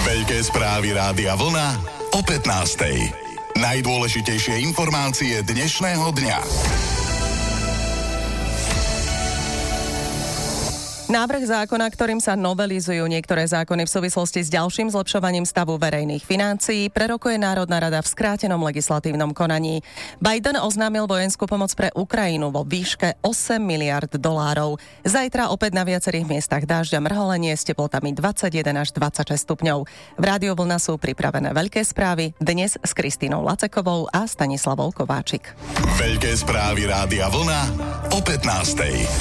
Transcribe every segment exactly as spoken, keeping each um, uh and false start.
Veľké správy Rádia Vlna o pätnástej. Najdôležitejšie informácie dnešného dňa. Návrh zákona, ktorým sa novelizujú niektoré zákony v súvislosti s ďalším zlepšovaním stavu verejných financií, prerokuje Národná rada v skrátenom legislatívnom konaní. Biden oznámil vojenskú pomoc pre Ukrajinu vo výške osem miliárd dolárov. Zajtra opäť na viacerých miestach dážď a mrholenie s teplotami dvadsaťjeden až dvadsaťšesť stupňov. V Rádiu Vlna sú pripravené veľké správy, dnes s Kristínou Lacekovou a Stanislavou Kováčik. Veľké správy Rádia Vlna o pätnástej.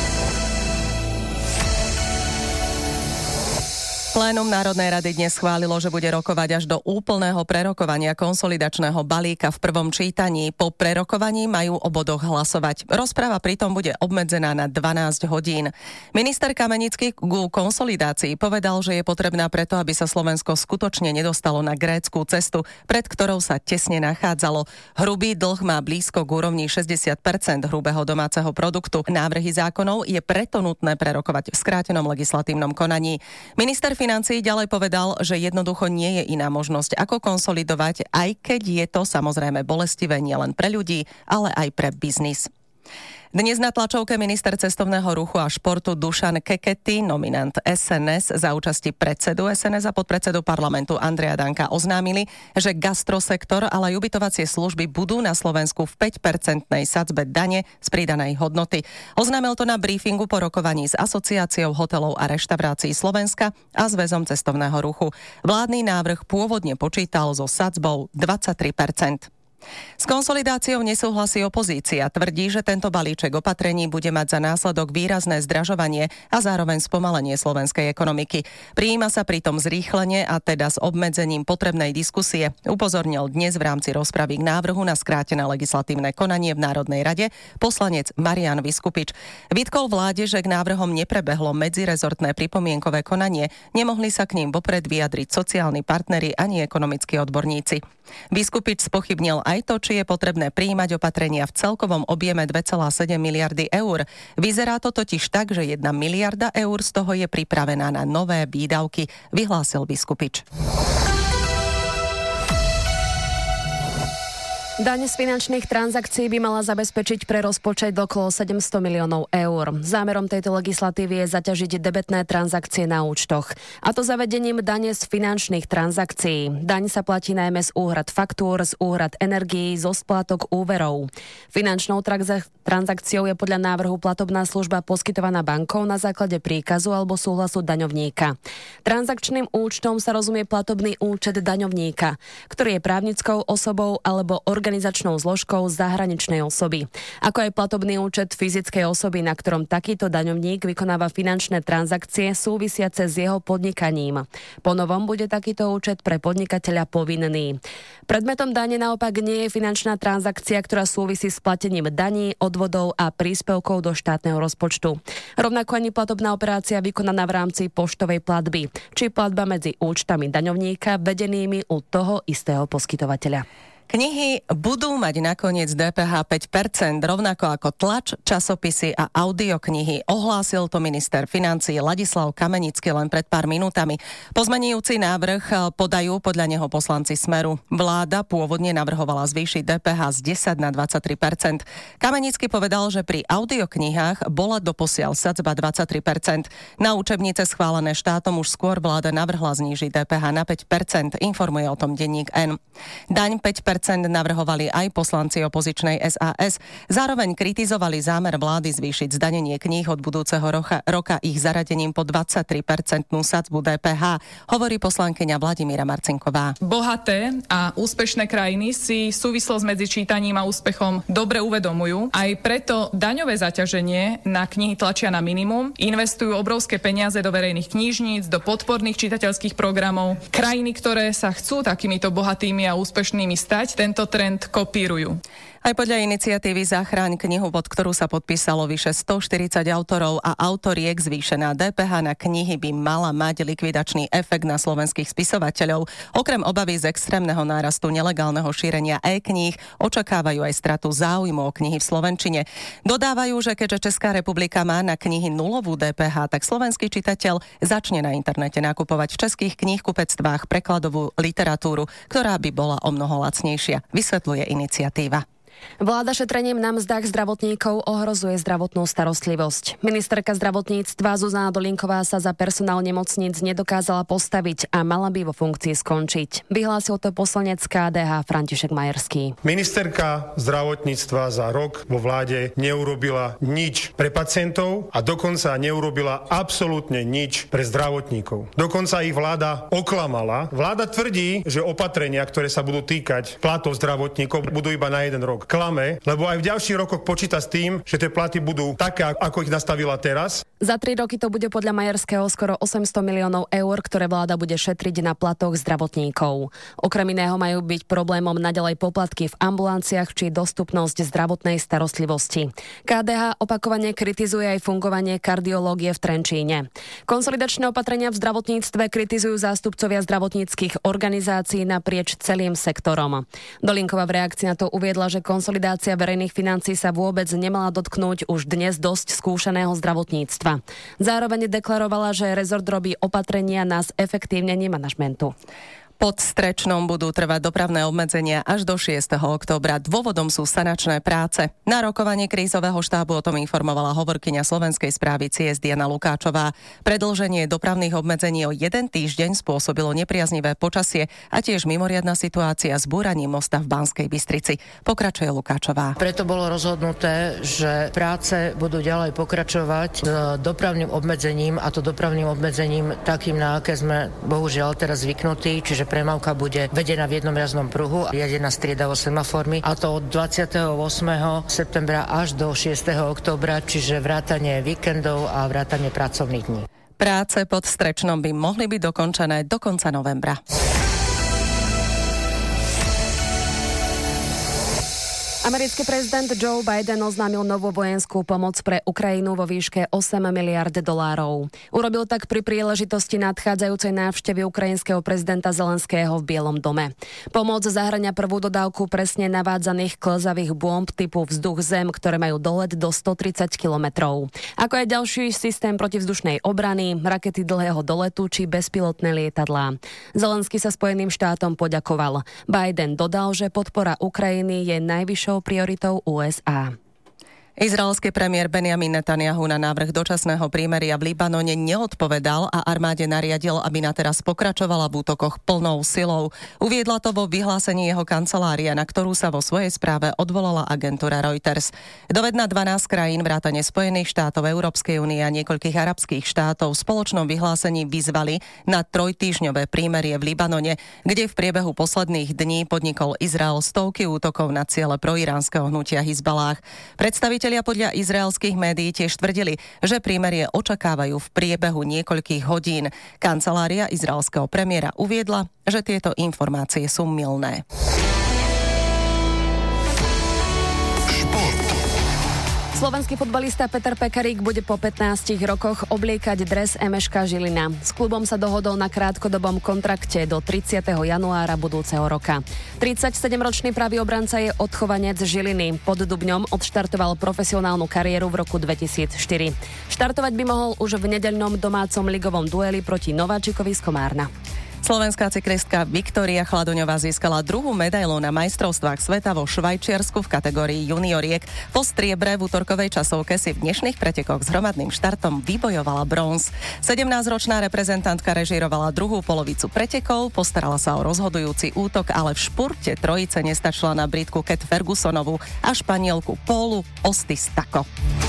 Plénum Národnej rady dnes schválilo, že bude rokovať až do úplného prerokovania konsolidačného balíka v prvom čítaní. Po prerokovaní majú o bodoch hlasovať. Rozprava pritom bude obmedzená na dvanásť hodín. Minister Kamenický ku konsolidácii povedal, že je potrebná preto, aby sa Slovensko skutočne nedostalo na grécku cestu, pred ktorou sa tesne nachádzalo. Hrubý dlh má blízko k úrovni šesťdesiat percent hrubého domáceho produktu. Návrhy zákonov je preto nutné prerokovať v skrátenom legislatívnom konaní. Minister financií ďalej povedal, že jednoducho nie je iná možnosť, ako konsolidovať, aj keď je to samozrejme bolestivé nielen pre ľudí, ale aj pre biznis. Dnes na tlačovke minister cestovného ruchu a športu Dušan Kekety, nominant es en es za účasti predsedu es en es a podpredsedu parlamentu Andreja Danka oznámili, že gastrosektor, ale aj ubytovacie služby budú na Slovensku v päť percentnej sadzbe dane z pridanej hodnoty. Oznámil to na briefingu po rokovaní s Asociáciou hotelov a reštaurácií Slovenska a Zväzom cestovného ruchu. Vládny návrh pôvodne počítal so sadzbou dvadsaťtri percent. S konsolidáciou nesúhlasí opozícia. Tvrdí, že tento balíček opatrení bude mať za následok výrazné zdražovanie a zároveň spomalenie slovenskej ekonomiky. Prijíma sa pritom zrýchlenie a teda s obmedzením potrebnej diskusie. Upozornil dnes v rámci rozpravy k návrhu na skrátené legislatívne konanie v Národnej rade poslanec Marián Viskupič. Vytkol vláde, že k návrhom neprebehlo medzirezortné pripomienkové konanie, nemohli sa k ním vopred vyjadriť sociálni partneri ani ekonomickí odborníci. Viskupič spochybnil aj to, či je potrebné prijímať opatrenia v celkovom objeme dva celé sedem miliardy eur. Vyzerá to totiž tak, že jedna miliarda eur z toho je pripravená na nové výdavky, vyhlásil Viskupič. Daň z finančných transakcií by mala zabezpečiť pre rozpočet okolo sedemsto miliónov eur. Zámerom tejto legislatívy je zaťažiť debetné transakcie na účtoch. A to zavedením dane z finančných transakcií. Daň sa platí najmä z úhrad faktúr, z úhrad energií, zo splátok úverov. Finančnou transak- transakciou je podľa návrhu platobná služba poskytovaná bankou na základe príkazu alebo súhlasu daňovníka. Transakčným účtom sa rozumie platobný účet daňovníka, ktorý je právnickou osobou alebo organizáciou organizačnou zložkou zahraničnej osoby. Ako aj platobný účet fyzickej osoby, na ktorom takýto daňovník vykonáva finančné transakcie súvisiace s jeho podnikaním. Po novom bude takýto účet pre podnikateľa povinný. Predmetom dane naopak nie je finančná transakcia, ktorá súvisí s platením daní, odvodov a príspevkov do štátneho rozpočtu. Rovnako ani platobná operácia vykonaná v rámci poštovej platby, či platba medzi účtami daňovníka vedenými u toho istého poskytovateľa. Knihy budú mať nakoniec dé pé há päť percent, rovnako ako tlač, časopisy a audioknihy. Ohlásil to minister financií Ladislav Kamenický len pred pár minútami. Pozmenujúci návrh podajú podľa neho poslanci Smeru. Vláda pôvodne navrhovala zvýšiť dé pé há z desať na dvadsaťtri percent. Kamenický povedal, že pri audioknihách bola doposiaľ sadzba dvadsaťtri percent. Na učebnice schválené štátom už skôr vláda navrhla znížiť dé pé há na päť percent, informuje o tom denník N. Daň päť percent navrhovali aj poslanci opozičnej es a es. Zároveň kritizovali zámer vlády zvýšiť zdanenie kníh od budúceho roka, roka ich zaradením po dvadsaťtri percentnú sadzbu dé pé há, hovorí poslankyňa Vladimíra Marcinková. Bohaté a úspešné krajiny si súvislosť medzi čítaním a úspechom dobre uvedomujú. Aj preto daňové zaťaženie na knihy tlačia na minimum, investujú obrovské peniaze do verejných knižníc, do podporných čitateľských programov. Krajiny, ktoré sa chcú takýmito bohatými a úspešnými stať, tento trend kopírujú. Aj podľa iniciatívy Zachráň knihu, pod ktorú sa podpísalo vyše stoštyridsať autorov a autoriek, zvýšená dé pé há na knihy by mala mať likvidačný efekt na slovenských spisovateľov. Okrem obavy z extrémneho nárastu nelegálneho šírenia e-kníh očakávajú aj stratu záujmu o knihy v slovenčine. Dodávajú, že keďže Česká republika má na knihy nulovú dé pé há, tak slovenský čitateľ začne na internete nakupovať v českých knihkupectvách prekladovú literatúru, ktorá by bola o mnoho lacnejšia, vysvetľuje iniciatíva. Vláda šetrením na mzdách zdravotníkov ohrozuje zdravotnú starostlivosť. Ministerka zdravotníctva Zuzana Dolinková sa za personál nemocníc nedokázala postaviť a mala by vo funkcii skončiť. Vyhlásil to poslanec ká dé há František Majerský. Ministerka zdravotníctva za rok vo vláde neurobila nič pre pacientov a dokonca neurobila absolútne nič pre zdravotníkov. Dokonca ich vláda oklamala. Vláda tvrdí, že opatrenia, ktoré sa budú týkať platov zdravotníkov, budú iba na jeden rok. Klame, lebo aj v ďalších rokoch počíta s tým, že tie platy budú také, ako ich nastavila teraz. Za tri roky to bude podľa Majerského skoro osemsto miliónov eur, ktoré vláda bude šetriť na platoch zdravotníkov. Okrem iného majú byť problémom naďalej poplatky v ambulanciách či dostupnosť zdravotnej starostlivosti. ká dé há opakovane kritizuje aj fungovanie kardiológie v Trenčíne. Konsolidačné opatrenia v zdravotníctve kritizujú zástupcovia zdravotníckych organizácií naprieč celým sektorom. Dolinková v reakcii na to uviedla, že konsolidácia verejných financií sa vôbec nemala dotknúť už dnes dosť skúšaného zdravotníctva. Zároveň deklarovala, že rezort robí opatrenia na zefektívnenie manažmentu. Pod Strečnom budú trvať dopravné obmedzenia až do šiesteho októbra. Dôvodom sú sanačné práce. Na rokovanie krízového štábu o tom informovala hovorkyňa Slovenskej správy cé es Diana Lukáčová. Predĺženie dopravných obmedzení o jeden týždeň spôsobilo nepriaznivé počasie a tiež mimoriadna situácia s búraním mosta v Banskej Bystrici. Pokračuje Lukáčová. Preto bolo rozhodnuté, že práce budú ďalej pokračovať s dopravným obmedzením, a to dopravným obmedzením takým, na aké sme bohužiaľ teraz zvyknutí, čiže premávka bude vedená v jednom jazdnom pruhu a riadená striedavo semaformy, a to od dvadsiateho ôsmeho septembra až do šiesteho októbra, čiže vrátanie víkendov a vrátanie pracovných dní. Práce pod Strečnom by mohli byť dokončené do konca novembra. Americký prezident Joe Biden oznámil novú vojenskú pomoc pre Ukrajinu vo výške osem miliárd dolárov. Urobil tak pri príležitosti nadchádzajúcej návštevy ukrajinského prezidenta Zelenského v Bielom dome. Pomoc zahŕňa prvú dodávku presne navádzaných klzavých bomb typu vzduch-zem, ktoré majú dolet do stotridsať kilometrov. Ako aj ďalší systém protivzdušnej obrany, rakety dlhého doletu či bezpilotné lietadlá. Zelenský sa Spojeným štátom poďakoval. Biden dodal, že podpora Ukrajiny je najvyššou prioritou ú es á. Izraelský premiér Benjamin Netanjahu na návrh dočasného prímeria v Libanone neodpovedal a armáde nariadil, aby na teraz pokračovala v útokoch plnou silou. Uviedla to vo vyhlásení jeho kancelária, na ktorú sa vo svojej správe odvolala agentúra Reuters. Dovedná dvanásť krajín vrátane Spojených štátov, Európskej únie a niekoľkých arabských štátov v spoločnom vyhlásení vyzvali na trojtýždňové prímerie v Libanone, kde v priebehu posledných dní podnikol Izrael stovky útokov na ciele proiránskeho hnutia Hizballáh. Predstaviteľ podľa izraelských médií tiež tvrdili, že prímerie očakávajú v priebehu niekoľkých hodín. Kancelária izraelského premiéra uviedla, že tieto informácie sú mylné. Slovenský futbalista Peter Pekarík bude po pätnástich rokoch obliekať dres em eš ká Žilina. S klubom sa dohodol na krátkodobom kontrakte do tridsiateho januára budúceho roka. tridsaťsedemročný pravý obranca je odchovanec Žiliny. Pod Dubňom odštartoval profesionálnu kariéru v roku dvetisícštyri. Štartovať by mohol už v nedeľnom domácom ligovom dueli proti Nováčikovi z Komárna. Slovenská cyklistka Viktória Chladoňová získala druhú medailu na majstrovstvách sveta vo Švajčiarsku v kategórii junioriek. Po striebre v útorkovej časovke si v dnešných pretekoch s hromadným štartom vybojovala bronz. sedemnásťročná reprezentantka režírovala druhú polovicu pretekov, postarala sa o rozhodujúci útok, ale v špurte trojice nestačila na Britku Cat Fergusonovú a Španielku Paulu Ostistako.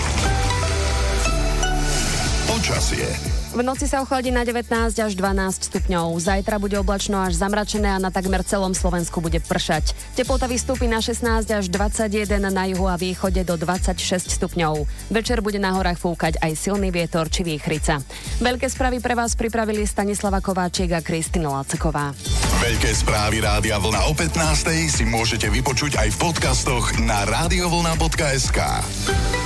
Počasie. V noci sa ochladí na devätnásť až dvanásť stupňov. Zajtra bude oblačno až zamračené a na takmer celom Slovensku bude pršať. Teplota vystúpi na šestnásť až dvadsaťjeden, na juhu a východe do dvadsaťšesť stupňov. Večer bude na horách fúkať aj silný vietor či výchrica. Veľké správy pre vás pripravili Stanislava Kováčik a Kristina Laceková. Veľké správy Rádia Vlna o pätnástej si môžete vypočuť aj v podcastoch na radiovlna bodka es ká.